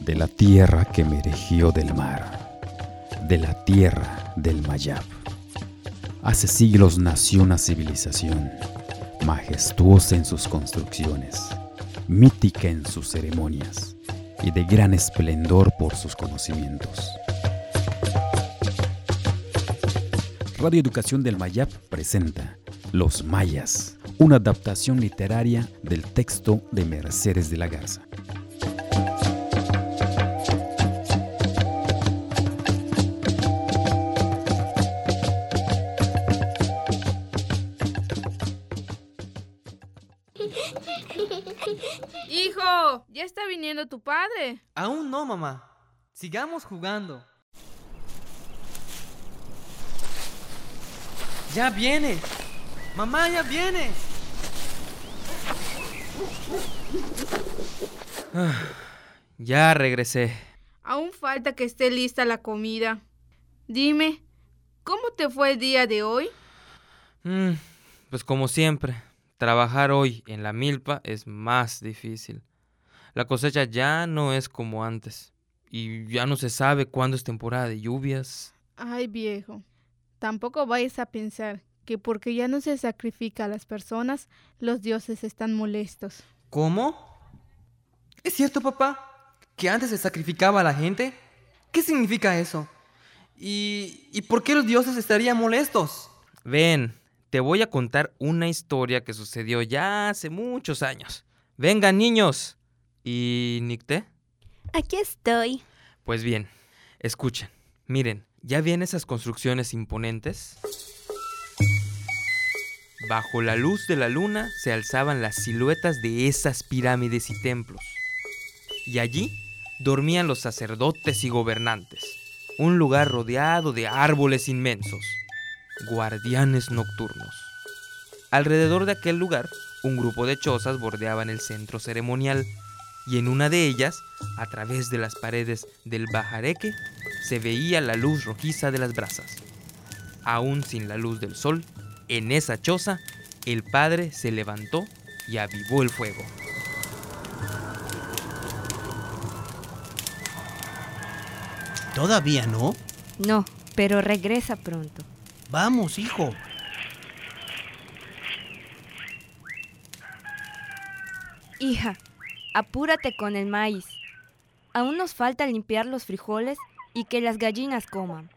de la tierra que emergió del mar, de la tierra del Mayab. Hace siglos nació una civilización, majestuosa en sus construcciones, mítica en sus ceremonias y de gran esplendor por sus conocimientos. Radio Educación del Mayab presenta Los Mayas, una adaptación literaria del texto de Mercedes de la Garza. Hijo, ya está viniendo tu padre. Aún no, mamá. Sigamos jugando. ¡Ya viene! ¡Mamá, ya viene! Ya regresé. Aún falta que esté lista la comida. Dime, ¿cómo te fue el día de hoy? Pues como siempre, trabajar hoy en la milpa es más difícil. La cosecha ya no es como antes. Y ya no se sabe cuándo es temporada de lluvias. Ay, viejo, tampoco vayas a pensar que porque ya no se sacrifica a las personas, los dioses están molestos. ¿Cómo? ¿Es cierto, papá, que antes se sacrificaba a la gente? ¿Qué significa eso? ¿Y por qué los dioses estarían molestos? Ven, te voy a contar una historia que sucedió ya hace muchos años. Vengan, niños. ¿Y Nicté? Aquí estoy. Pues bien, escuchen. Miren, ¿ya ven esas construcciones imponentes? Bajo la luz de la luna se alzaban las siluetas de esas pirámides y templos. Y allí dormían los sacerdotes y gobernantes. Un lugar rodeado de árboles inmensos, guardianes nocturnos. Alrededor de aquel lugar, un grupo de chozas bordeaban el centro ceremonial, y en una de ellas, a través de las paredes del bajareque, se veía la luz rojiza de las brasas. Aún sin la luz del sol, en esa choza, el padre se levantó y avivó el fuego. ¿Todavía no? No, pero regresa pronto. Vamos, hijo. Hija, apúrate con el maíz. Aún nos falta limpiar los frijoles y que las gallinas coman.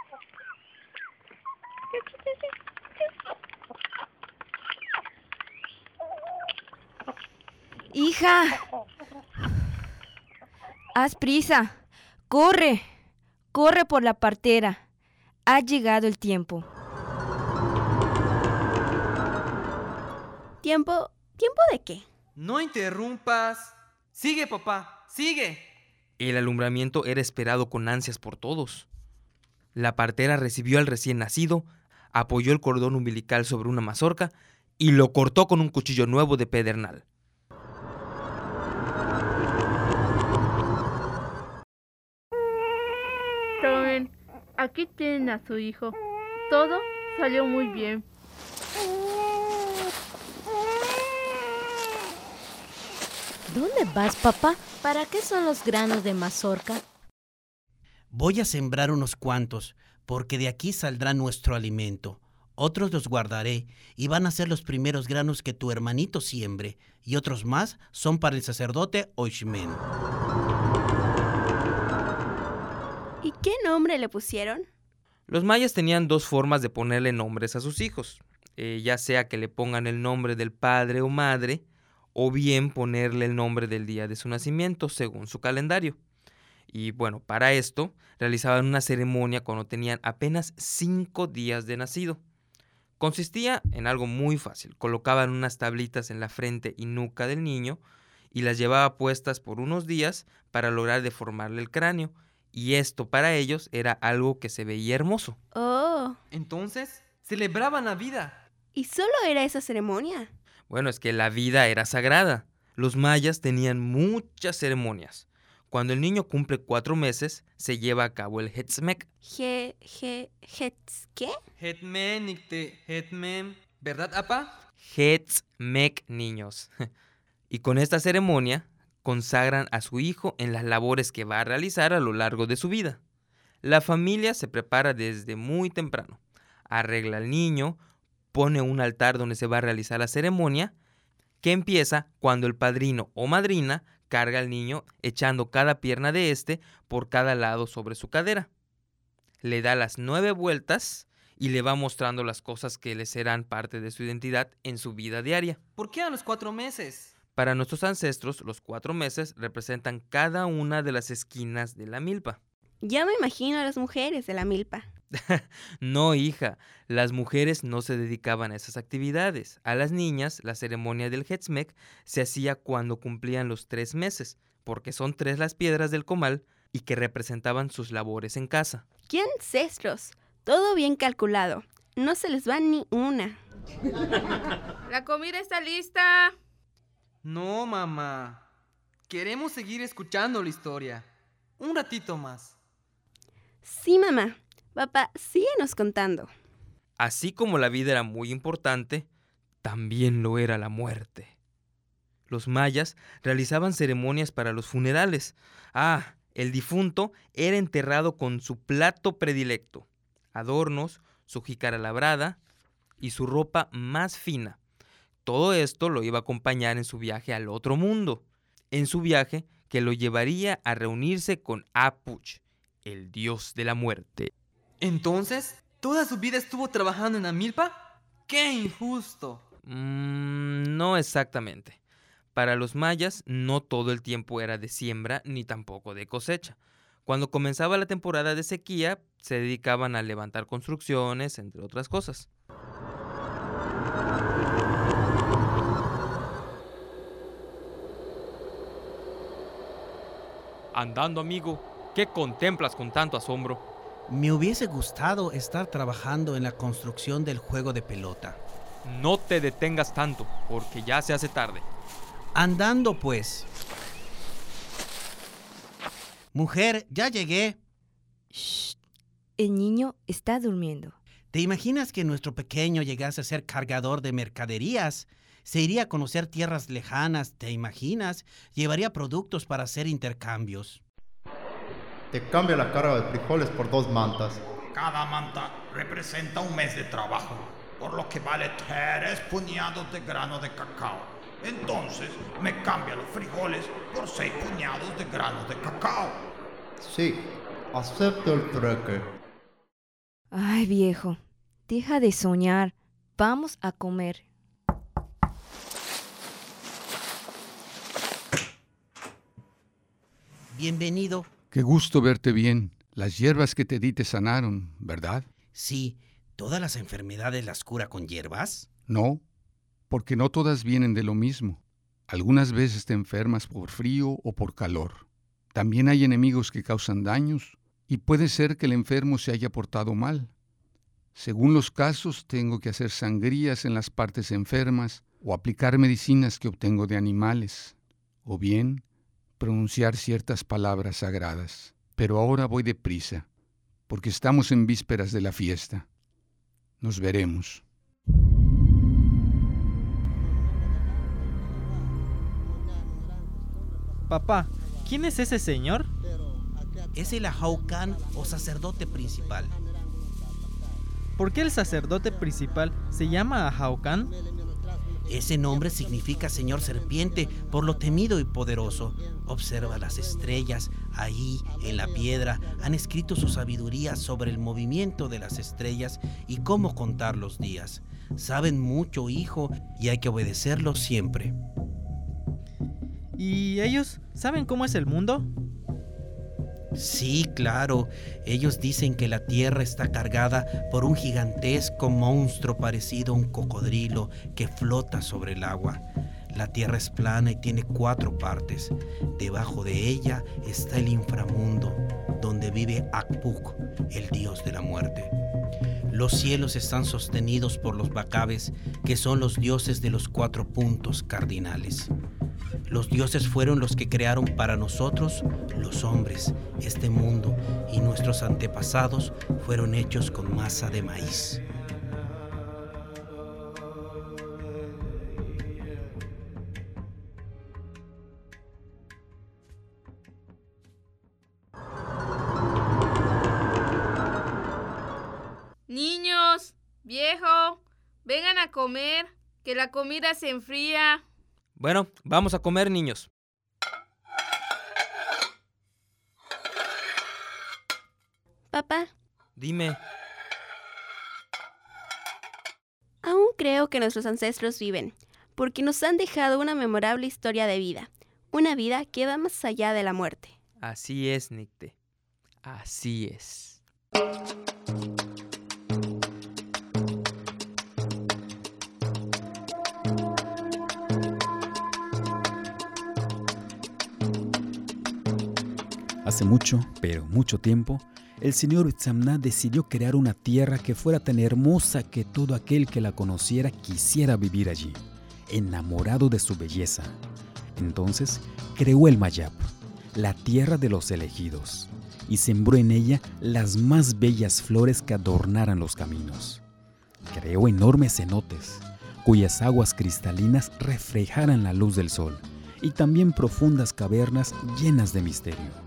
Hija, haz prisa. Corre, corre por la partera. Ha llegado el tiempo. ¿Tiempo de qué? No interrumpas. Sigue, papá, sigue. El alumbramiento era esperado con ansias por todos. La partera recibió al recién nacido, apoyó el cordón umbilical sobre una mazorca y lo cortó con un cuchillo nuevo de pedernal. Tomen, aquí tienen a su hijo. Todo salió muy bien. ¿Dónde vas, papá? ¿Para qué son los granos de mazorca? Voy a sembrar unos cuantos, porque de aquí saldrá nuestro alimento. Otros los guardaré, y van a ser los primeros granos que tu hermanito siembre, y otros más son para el sacerdote Oishmen. ¿Y qué nombre le pusieron? Los mayas tenían dos formas de ponerle nombres a sus hijos, ya sea que le pongan el nombre del padre o madre, o bien ponerle el nombre del día de su nacimiento, según su calendario. Y bueno, para esto realizaban una ceremonia cuando tenían apenas 5 días de nacido. Consistía en algo muy fácil. Colocaban unas tablitas en la frente y nuca del niño y las llevaba puestas por unos días para lograr deformarle el cráneo. Y esto para ellos era algo que se veía hermoso. Oh, Entonces, celebraban la vida. ¿y solo era esa ceremonia? Bueno, es que la vida era sagrada. Los mayas tenían muchas ceremonias. Cuando el niño cumple 4 meses, se lleva a cabo el Hetzmek. ¿Qué? Hetmen, Nicté, Hetmen. ¿Verdad, apa? Hetzmek, niños. Y con esta ceremonia consagran a su hijo en las labores que va a realizar a lo largo de su vida. La familia se prepara desde muy temprano, arregla al niño, pone un altar donde se va a realizar la ceremonia, que empieza cuando el padrino o madrina carga al niño echando cada pierna de este por cada lado sobre su cadera. Le da las 9 vueltas y le va mostrando las cosas que le serán parte de su identidad en su vida diaria. ¿Por qué a los 4 meses? Para nuestros ancestros, los 4 meses representan cada una de las esquinas de la milpa. Ya me imagino a las mujeres de la milpa. No, hija, las mujeres no se dedicaban a esas actividades. A las niñas, la ceremonia del Hetzmek se hacía cuando cumplían los 3 meses, porque son 3 las piedras del comal y que representaban sus labores en casa. ¡Qué ancestros! Todo bien calculado. No se les va ni una. La comida está lista. No, mamá. Queremos seguir escuchando la historia. Un ratito más. Sí, mamá. Papá, síguenos contando. Así como la vida era muy importante, también lo era la muerte. Los mayas realizaban ceremonias para los funerales. El difunto era enterrado con su plato predilecto, adornos, su jícara labrada y su ropa más fina. Todo esto lo iba a acompañar en su viaje al otro mundo, en su viaje que lo llevaría a reunirse con Apuch, el dios de la muerte. Entonces, ¿toda su vida estuvo trabajando en la milpa? ¡Qué injusto! No exactamente. Para los mayas, no todo el tiempo era de siembra ni tampoco de cosecha. Cuando comenzaba la temporada de sequía, se dedicaban a levantar construcciones, entre otras cosas. Andando, amigo, ¿qué contemplas con tanto asombro? Me hubiese gustado estar trabajando en la construcción del juego de pelota. No te detengas tanto, porque ya se hace tarde. Andando, pues. Mujer, ya llegué. Shh, el niño está durmiendo. ¿Te imaginas que nuestro pequeño llegase a ser cargador de mercaderías? Se iría a conocer tierras lejanas, ¿te imaginas? Llevaría productos para hacer intercambios. Te cambia la carga de frijoles por 2 mantas. Cada manta representa un mes de trabajo, por lo que vale 3 puñados de grano de cacao. Entonces me cambia los frijoles por 6 puñados de grano de cacao. Sí, acepto el trueque. Ay, viejo, deja de soñar. Vamos a comer. Bienvenido. Qué gusto verte bien. Las hierbas que te di te sanaron, ¿verdad? Sí, ¿todas las enfermedades las cura con hierbas? No, porque no todas vienen de lo mismo. Algunas veces te enfermas por frío o por calor. También hay enemigos que causan daños y puede ser que el enfermo se haya portado mal. Según los casos, tengo que hacer sangrías en las partes enfermas o aplicar medicinas que obtengo de animales, o bien pronunciar ciertas palabras sagradas. Pero ahora voy deprisa, porque estamos en vísperas de la fiesta. Nos veremos. Papá, ¿quién es ese señor? Es el Ahaucan o sacerdote principal. ¿Por qué el sacerdote principal se llama Ahaucan? Ese nombre significa Señor Serpiente por lo temido y poderoso. Observa las estrellas, ahí en la piedra han escrito su sabiduría sobre el movimiento de las estrellas y cómo contar los días. Saben mucho, hijo, y hay que obedecerlos siempre. ¿Y ellos saben cómo es el mundo? Sí, claro. Ellos dicen que la tierra está cargada por un gigantesco monstruo parecido a un cocodrilo que flota sobre el agua. La tierra es plana y tiene 4 partes. Debajo de ella está el inframundo, donde vive Akpuk, el dios de la muerte. Los cielos están sostenidos por los Bacabes, que son los dioses de los 4 puntos cardinales. Los dioses fueron los que crearon para nosotros, los hombres, este mundo, y nuestros antepasados fueron hechos con masa de maíz. Viejo, vengan a comer, que la comida se enfría. Bueno, vamos a comer, niños. Papá, Dime. aún creo que nuestros ancestros viven, porque nos han dejado una memorable historia de vida, una vida que va más allá de la muerte. Así es, Nicte. Así es. Hace mucho, pero mucho tiempo, el señor Itzamna decidió crear una tierra que fuera tan hermosa que todo aquel que la conociera quisiera vivir allí, enamorado de su belleza. Entonces creó el Mayab, la tierra de los elegidos, y sembró en ella las más bellas flores que adornaran los caminos. Creó enormes cenotes, cuyas aguas cristalinas reflejaran la luz del sol, y también profundas cavernas llenas de misterio.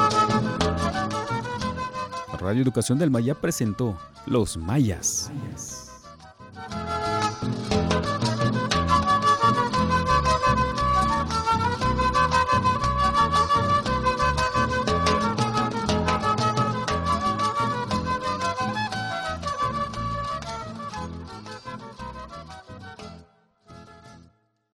Radio Educación del Mayab presentó Los Mayas.